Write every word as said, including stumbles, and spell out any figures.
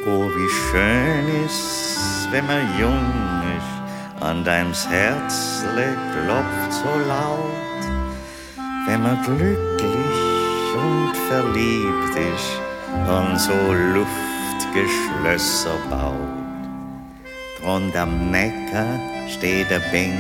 Oh, wie schön ist, wenn man jung ist, und eims Herzle klopft so laut, wenn man glücklich und verliebt ist und so luft'ge Schlösser baut. Drunter am Neckar steht der Bänk